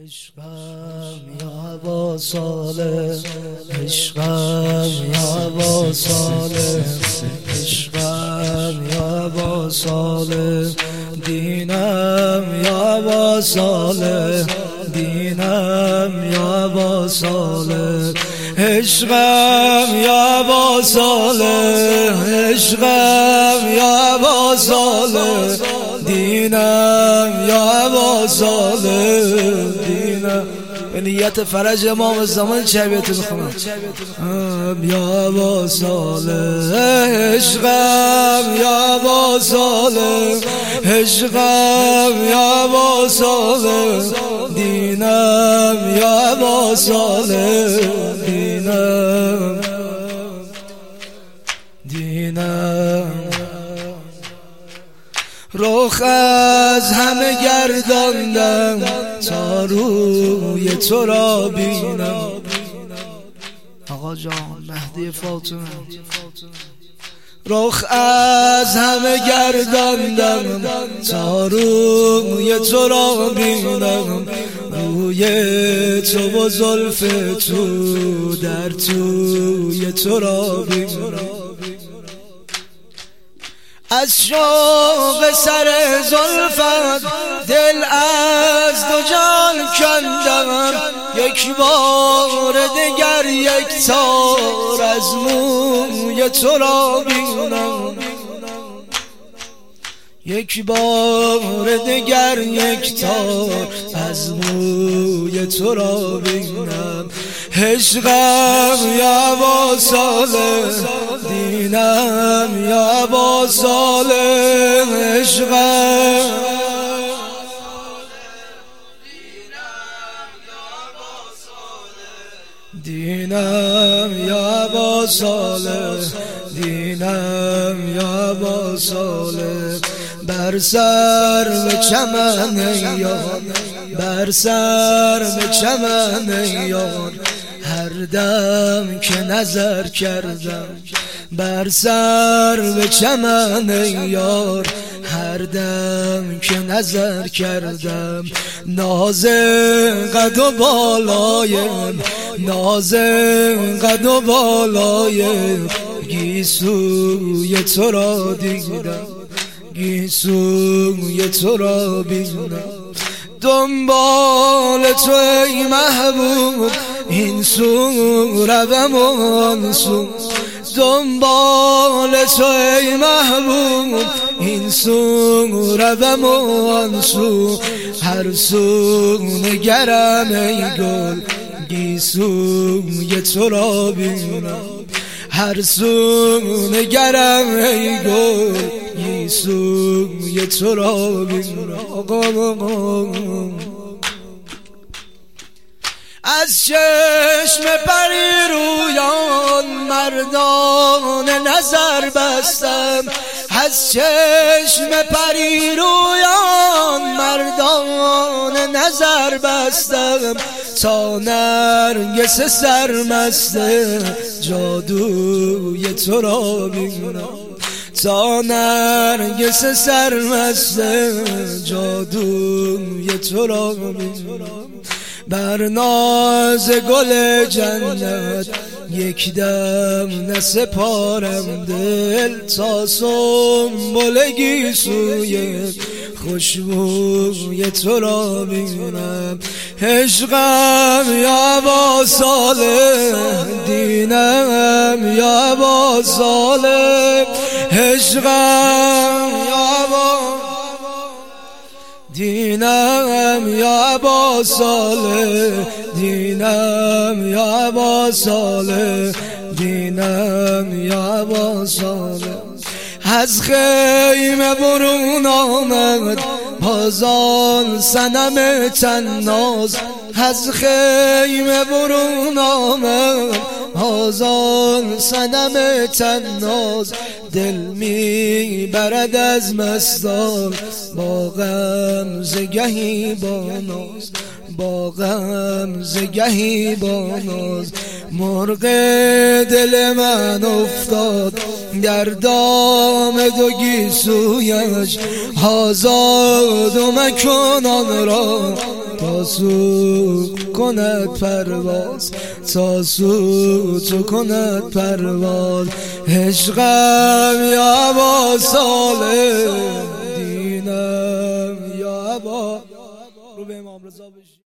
عشقم یا با ساله، عشقم یا با ساله، عشقم یا با ساله، دینم یا با ساله، دینم یا با ساله، عشقم یا با ساله، عشقم یا با ساله، دینم یا با ساله، دینم به نیت فرج امام زمان چه بیتو بخونم یا با ساله، عشقم یا با ساله، عشقم یا با ساله، دینم یا با ساله، دینم دینم رخ از همه گرداندم تا روی تو را بینم. آقا جان مهدی فاطمه، رخ از همه گرداندم تا روی تو را بینم، روی تو و زلف تو در توی تو را بینم. از شوق سر زلفت دل از دو جان کندم، یک بار دگر یک تار از موی تو را بینم، یک بار دگر یک تار از موی تو را بینم. عشقم یا با ساله، دینم یا با ساله، عشقم دینم یا با ساله، دینم یا با ساله. بر سر به چمن یار، بر سر به چمن یار، هر دم که نظر کردم، بر سر به چمن یار، هر دم که نظر کردم. ناز قد و بالایم، ناز قد و بالایم، گیسوی تو را دیدم، گیسوی تو را بینم. دنبال تو ای محبوب این سو روم و آن سو، دنبال تو ای محبوب این سو روم و آن سو، هر سو نگرم ای گل گیسوی تو را بینم، هر سو نگرم ای گل گیسوی تو را بینم. از چشم پری رویان مردان نظر بستم، از چشم پری رویان مردان نظر بستم، تا نرگس سرمست جادوی تو را بینم، تا نرگس سرمست جادوی تو را بینم. بر ناز گل جنت یک دم نسپارم دل، تا سنبل گیسوی خوشبوی تو را بینم. عشقم یا با ساله، دینم یا با ساله، عشقم یا با دینم یا با ساله، دینم یا با ساله، دینم یا با ساله. از خیمه برون آمد بازان صنم تناز، از خیمه برون آمد بازان صنم تناز، دل می برد از مستان با غمزه گهی با ناز، با غمزه گهی با ناز. مرغ دل من افتاد در دام دو گیسویش، آزاد و مکن آن را تا سو کند پرواز، تا سو تو کند پرواز. عشقم یا با صالح دینم یا با رو به امام رضا بشی.